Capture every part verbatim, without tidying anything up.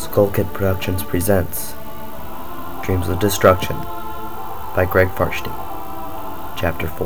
Skullkid Productions presents Dreams of Destruction by Greg Farshty, Chapter four.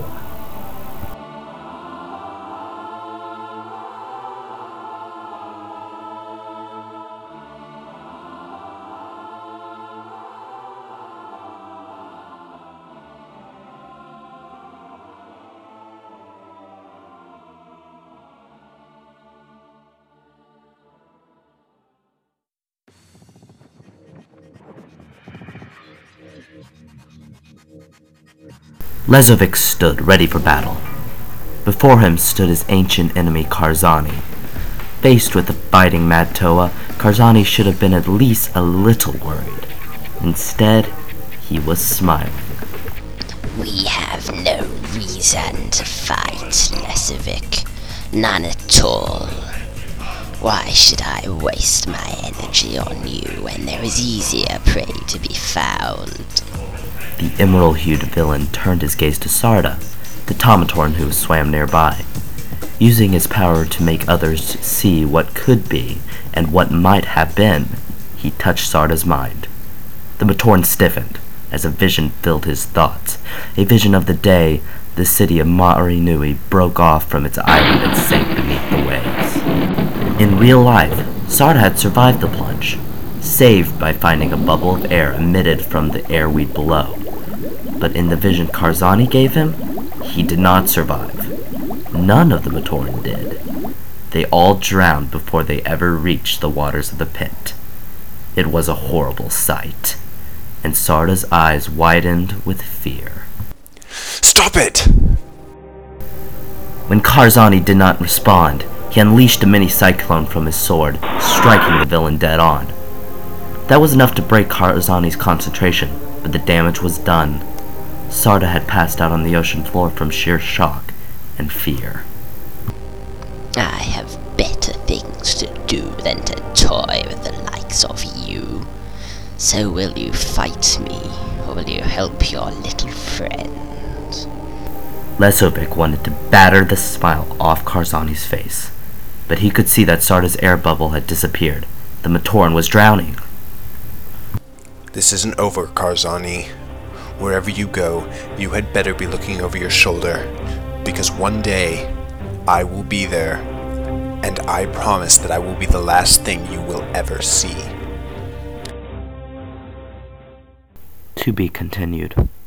Lezovic stood ready for battle. Before him stood his ancient enemy Karzani. Faced with the fighting Mad Toa, Karzani should have been at least a little worried. Instead, he was smiling. We have no reason to fight, Lezovic. None at all. Why should I waste my energy on you when there is easier prey to be found? The emerald-hued villain turned his gaze to Sarda, the Taumaturn who swam nearby. Using his power to make others see what could be and what might have been, he touched Sarda's mind. The Matorn stiffened as a vision filled his thoughts, a vision of the day the city of Ma'ari Nui broke off from its island and sank beneath the waves. In real life, Sarda had survived the plunge, saved by finding a bubble of air emitted from the airweed below. But in the vision Karzani gave him, he did not survive. None of the Matorn did. They all drowned before they ever reached the waters of the pit. It was a horrible sight, and Sarda's eyes widened with fear. Stop it! When Karzani did not respond, he unleashed a mini cyclone from his sword, striking the villain dead on. That was enough to break Karzani's concentration, but the damage was done. Sarda had passed out on the ocean floor from sheer shock and fear. I have better things to do than to toy with the likes of you. So will you fight me, or will you help your little friend? Lezovic wanted to batter the smile off Karzani's face, but he could see that Sarda's air bubble had disappeared. The Matorn was drowning. This isn't over, Karzani. Wherever you go, you had better be looking over your shoulder, because one day, I will be there, and I promise that I will be the last thing you will ever see. To be continued.